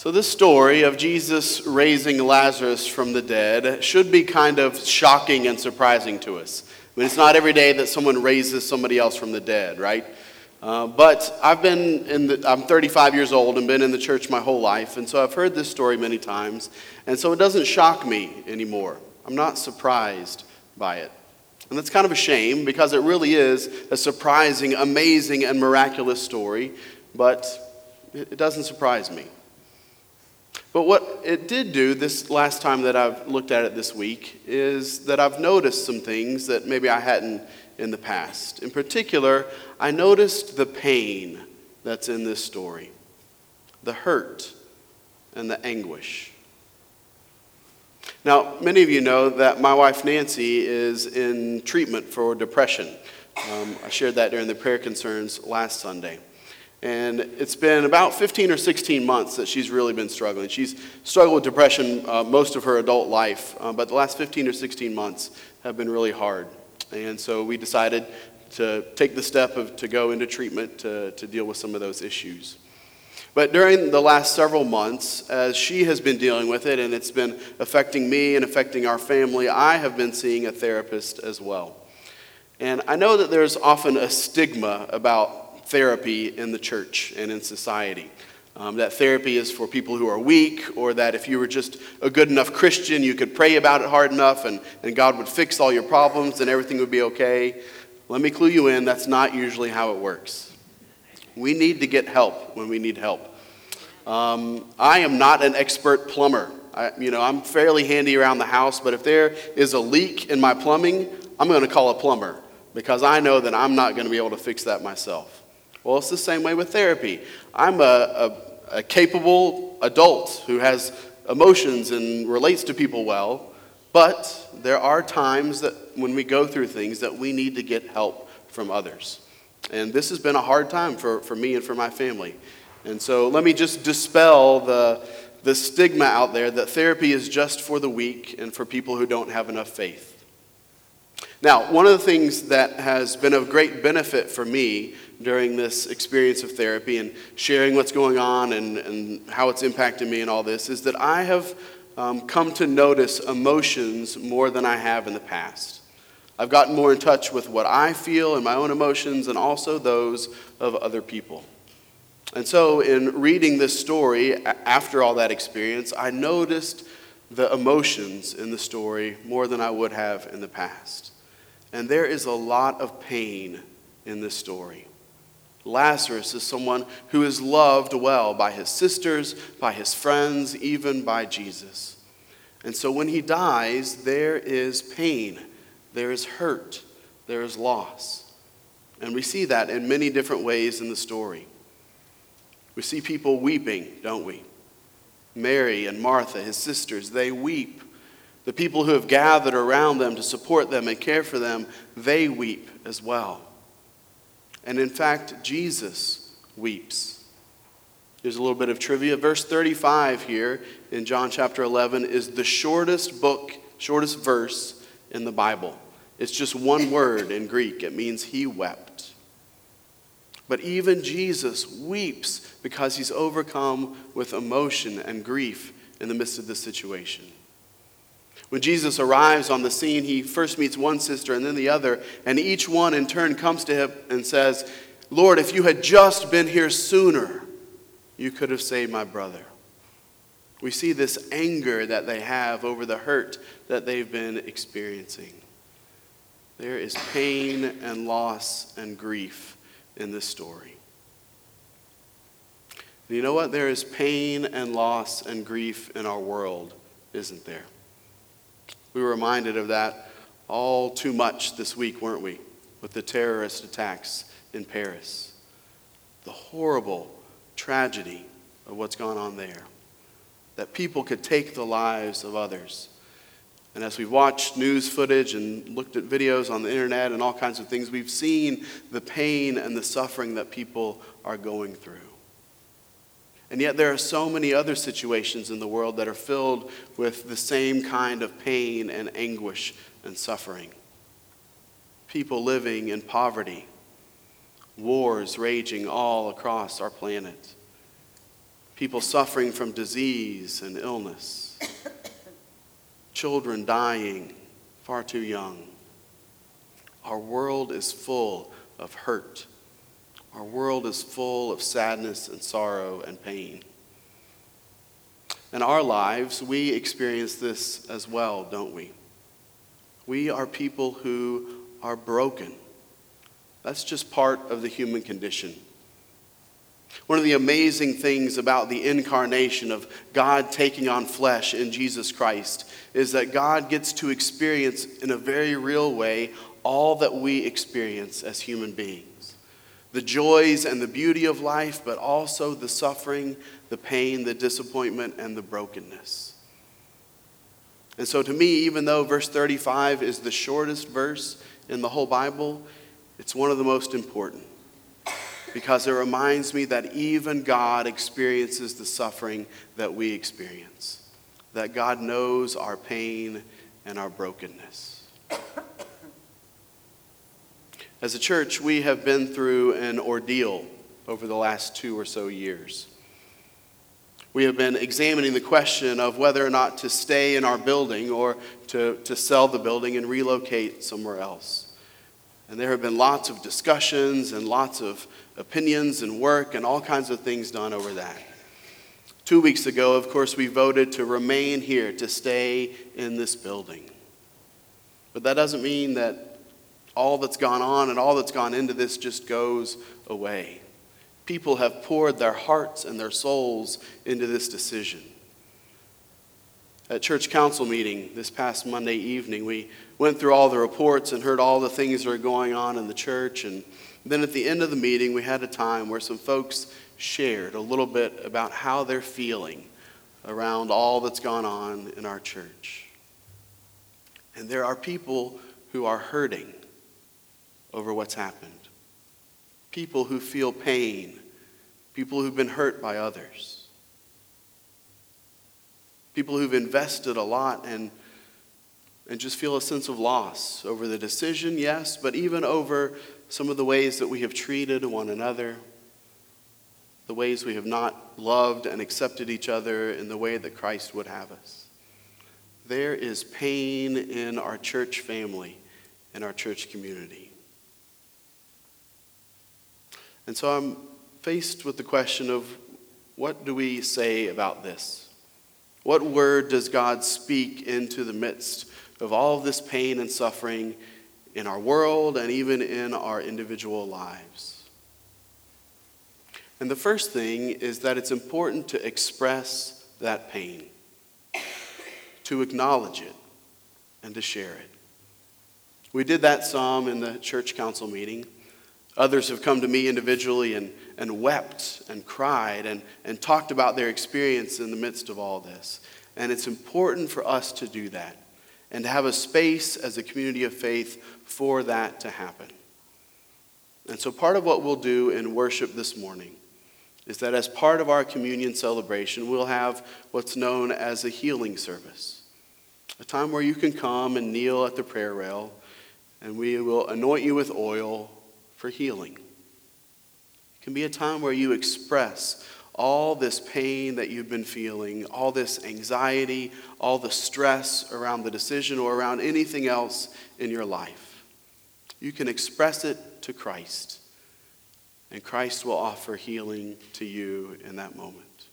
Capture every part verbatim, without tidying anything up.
So this story of Jesus raising Lazarus from the dead should be kind of shocking and surprising to us. I mean, it's not every day that someone raises somebody else from the dead, right? Uh, but I've been in the, I'm thirty-five years old and been in the church my whole life, and so I've heard this story many times, and so it doesn't shock me anymore. I'm not surprised by it. And that's kind of a shame, because it really is a surprising, amazing, and miraculous story, but it, it doesn't surprise me. But what it did do this last time that I've looked at it this week is that I've noticed some things that maybe I hadn't in the past. In particular, I noticed the pain that's in this story, the hurt and the anguish. Now, many of you know that my wife Nancy is in treatment for depression. Um, I shared that during the prayer concerns last Sunday. And it's been about fifteen or sixteen months that she's really been struggling. She's struggled with depression uh, most of her adult life, uh, but the last fifteen or sixteen months have been really hard. And so we decided to take the step of to go into treatment to, to deal with some of those issues. But during the last several months, as she has been dealing with it, and it's been affecting me and affecting our family, I have been seeing a therapist as well. And I know that there's often a stigma about therapy in the church and in society. Um, that therapy is for people who are weak, or that if you were just a good enough Christian, you could pray about it hard enough and, and God would fix all your problems and everything would be okay. Let me clue you in, that's not usually how it works. We need to get help when we need help. Um, I am not an expert plumber. I, you know, I'm fairly handy around the house, but if there is a leak in my plumbing, I'm going to call a plumber, because I know that I'm not going to be able to fix that myself. Well, it's the same way with therapy. I'm a, a, a capable adult who has emotions and relates to people well, but there are times that when we go through things that we need to get help from others. And this has been a hard time for, for me and for my family. And so let me just dispel the, the stigma out there that therapy is just for the weak and for people who don't have enough faith. Now, one of the things that has been of great benefit for me during this experience of therapy and sharing what's going on and, and how it's impacted me and all this is that I have um, come to notice emotions more than I have in the past. I've gotten more in touch with what I feel and my own emotions, and also those of other people. And so in reading this story, after all that experience, I noticed the emotions in the story more than I would have in the past. And there is a lot of pain in this story. Lazarus is someone who is loved well by his sisters, by his friends, even by Jesus. And so when he dies, there is pain, there is hurt, there is loss. And we see that in many different ways in the story. We see people weeping, don't we? Mary and Martha, his sisters, they weep. The people who have gathered around them to support them and care for them, they weep as well. And in fact, Jesus weeps. There's a little bit of trivia. Verse thirty-five here in John chapter eleven is the shortest book, shortest verse in the Bible. It's just one word in Greek. It means he wept. But even Jesus weeps because he's overcome with emotion and grief in the midst of this situation. When Jesus arrives on the scene, he first meets one sister and then the other, and each one in turn comes to him and says, "Lord, if you had just been here sooner, you could have saved my brother." We see this anger that they have over the hurt that they've been experiencing. There is pain and loss and grief in this story. And you know what? There is pain and loss and grief in our world, isn't there? We were reminded of that all too much this week, weren't we? With the terrorist attacks in Paris. The horrible tragedy of what's gone on there. That people could take the lives of others. And as we've watched news footage and looked at videos on the internet and all kinds of things, we've seen the pain and the suffering that people are going through. And yet there are so many other situations in the world that are filled with the same kind of pain and anguish and suffering. People living in poverty, wars raging all across our planet, people suffering from disease and illness, children dying far too young. Our world is full of hurt. Our world is full of sadness and sorrow and pain. In our lives, we experience this as well, don't we? We are people who are broken. That's just part of the human condition. One of the amazing things about the incarnation of God taking on flesh in Jesus Christ is that God gets to experience in a very real way all that we experience as human beings. The joys and the beauty of life, but also the suffering, the pain, the disappointment, and the brokenness. And so to me, even though verse thirty-five is the shortest verse in the whole Bible, it's one of the most important, because it reminds me that even God experiences the suffering that we experience, that God knows our pain and our brokenness. As a church, we have been through an ordeal over the last two or so years. We have been examining the question of whether or not to stay in our building or to, to sell the building and relocate somewhere else. And there have been lots of discussions and lots of opinions and work and all kinds of things done over that. Two weeks ago, of course, we voted to remain here, to stay in this building. But that doesn't mean that all that's gone on and all that's gone into this just goes away. People have poured their hearts and their souls into this decision. At church council meeting this past Monday evening, we went through all the reports and heard all the things that are going on in the church. And then at the end of the meeting, we had a time where some folks shared a little bit about how they're feeling around all that's gone on in our church. And there are people who are hurting over what's happened. People who feel pain. People who've been hurt by others. People who've invested a lot and, and just feel a sense of loss over the decision, yes, but even over some of the ways that we have treated one another, the ways we have not loved and accepted each other in the way that Christ would have us. There is pain in our church family, in our church community. And so I'm faced with the question of, what do we say about this? What word does God speak into the midst of all of this pain and suffering in our world and even in our individual lives? And the first thing is that it's important to express that pain, to acknowledge it, and to share it. We did that some in the church council meeting. Others have come to me individually and, and wept and cried and, and talked about their experience in the midst of all this. And it's important for us to do that and to have a space as a community of faith for that to happen. And so part of what we'll do in worship this morning is that as part of our communion celebration, we'll have what's known as a healing service, a time where you can come and kneel at the prayer rail, and we will anoint you with oil for healing. It can be a time where you express all this pain that you've been feeling, all this anxiety, all the stress around the decision or around anything else in your life. You can express it to Christ, and Christ will offer healing to you in that moment.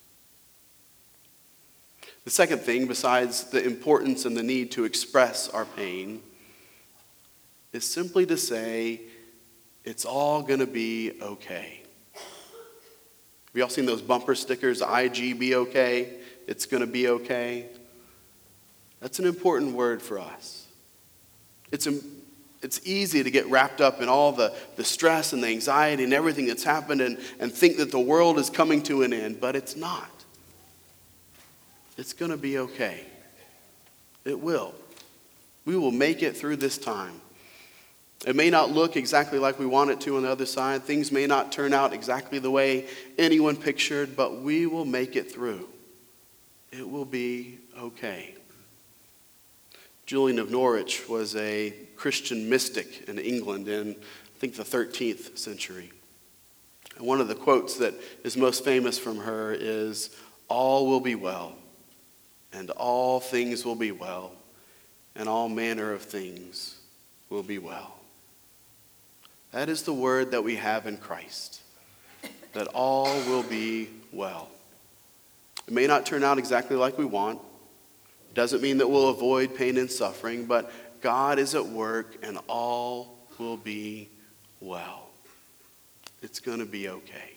The second thing, besides the importance and the need to express our pain, is simply to say, it's all going to be okay. Have y'all seen those bumper stickers, I G be okay? It's going to be okay. That's an important word for us. It's, it's easy to get wrapped up in all the, the stress and the anxiety and everything that's happened and, and think that the world is coming to an end, but it's not. It's going to be okay. It will. We will make it through this time. It may not look exactly like we want it to on the other side. Things may not turn out exactly the way anyone pictured, but we will make it through. It will be okay. Julian of Norwich was a Christian mystic in England in, I think, the thirteenth century. And one of the quotes that is most famous from her is, "All will be well, and all things will be well, and all manner of things will be well." That is the word that we have in Christ, that all will be well. It may not turn out exactly like we want. It doesn't mean that we'll avoid pain and suffering, but God is at work and all will be well. It's going to be okay.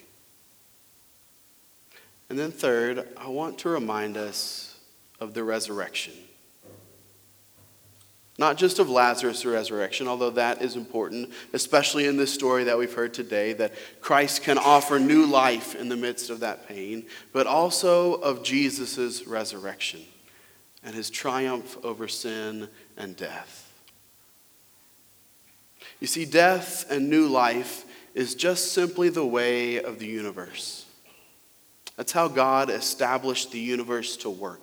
And then third, I want to remind us of the resurrection. Not just of Lazarus' resurrection, although that is important, especially in this story that we've heard today, that Christ can offer new life in the midst of that pain, but also of Jesus' resurrection and his triumph over sin and death. You see, death and new life is just simply the way of the universe. That's how God established the universe to work.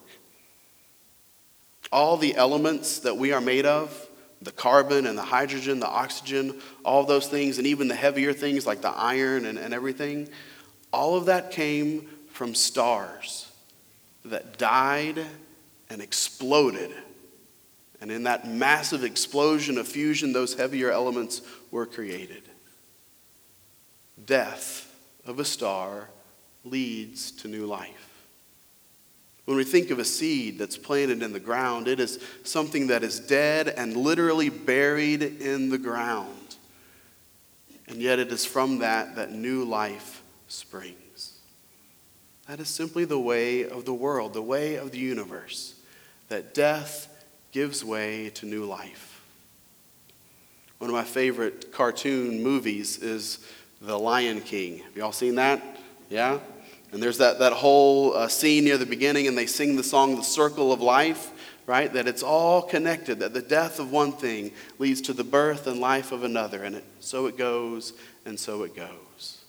All the elements that we are made of, the carbon and the hydrogen, the oxygen, all those things, and even the heavier things like the iron and, and everything, all of that came from stars that died and exploded. And in that massive explosion of fusion, those heavier elements were created. Death of a star leads to new life. When we think of a seed that's planted in the ground, it is something that is dead and literally buried in the ground. And yet it is from that that new life springs. That is simply the way of the world, the way of the universe, that death gives way to new life. One of my favorite cartoon movies is The Lion King. Have you all seen that? Yeah? And there's that, that whole uh, scene near the beginning, and they sing the song, The Circle of Life, right? That it's all connected, that the death of one thing leads to the birth and life of another, and it, so it goes, and so it goes.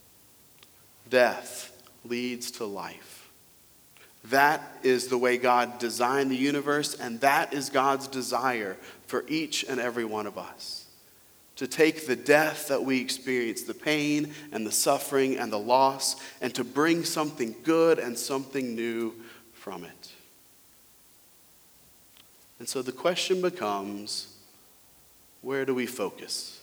Death leads to life. That is the way God designed the universe, and that is God's desire for each and every one of us. To take the death that we experience, the pain and the suffering and the loss, and to bring something good and something new from it. And so the question becomes, where do we focus?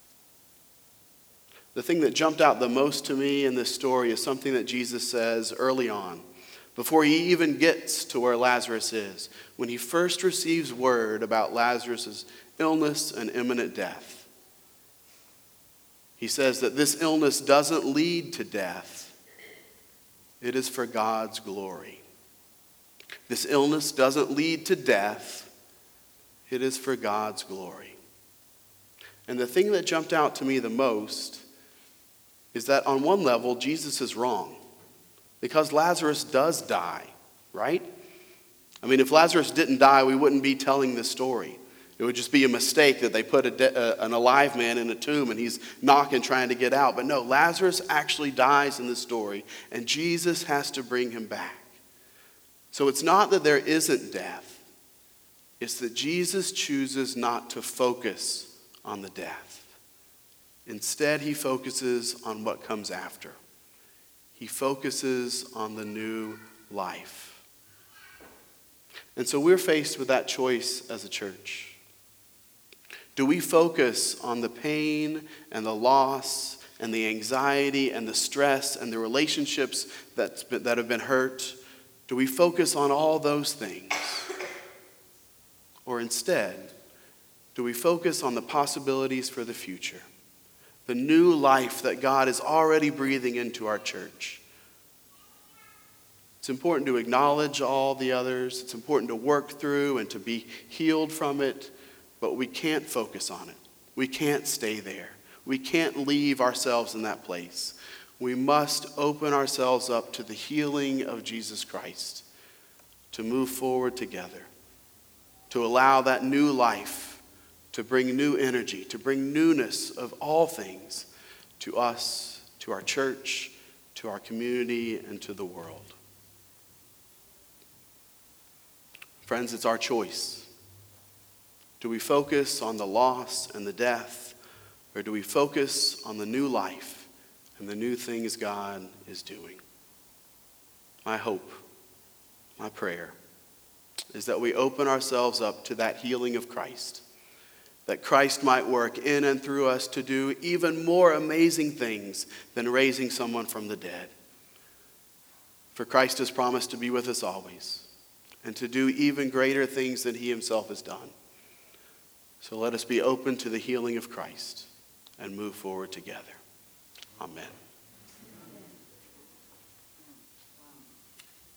The thing that jumped out the most to me in this story is something that Jesus says early on, before he even gets to where Lazarus is, when he first receives word about Lazarus' illness and imminent death. He says that this illness doesn't lead to death. It is for God's glory. This illness doesn't lead to death. It is for God's glory. And the thing that jumped out to me the most is that on one level, Jesus is wrong. Because Lazarus does die, right? I mean, if Lazarus didn't die, we wouldn't be telling this story. It would just be a mistake that they put a de- uh, an alive man in a tomb and he's knocking trying to get out. But no, Lazarus actually dies in this story, and Jesus has to bring him back. So it's not that there isn't death. It's that Jesus chooses not to focus on the death. Instead, he focuses on what comes after. He focuses on the new life. And so we're faced with that choice as a church. Do we focus on the pain and the loss and the anxiety and the stress and the relationships that's been, that have been hurt? Do we focus on all those things? Or instead, do we focus on the possibilities for the future? The new life that God is already breathing into our church. It's important to acknowledge all the others. It's important to work through and to be healed from it. But we can't focus on it. We can't stay there. We can't leave ourselves in that place. We must open ourselves up to the healing of Jesus Christ, to move forward together, to allow that new life to bring new energy, to bring newness of all things to us, to our church, to our community, and to the world. Friends, it's our choice. Do we focus on the loss and the death, or do we focus on the new life and the new things God is doing. My hope, my prayer, is that we open ourselves up to that healing of Christ, that Christ might work in and through us to do even more amazing things than raising someone from the dead. For Christ has promised to be with us always and to do even greater things than he himself has done. So let us be open to the healing of Christ and move forward together. Amen.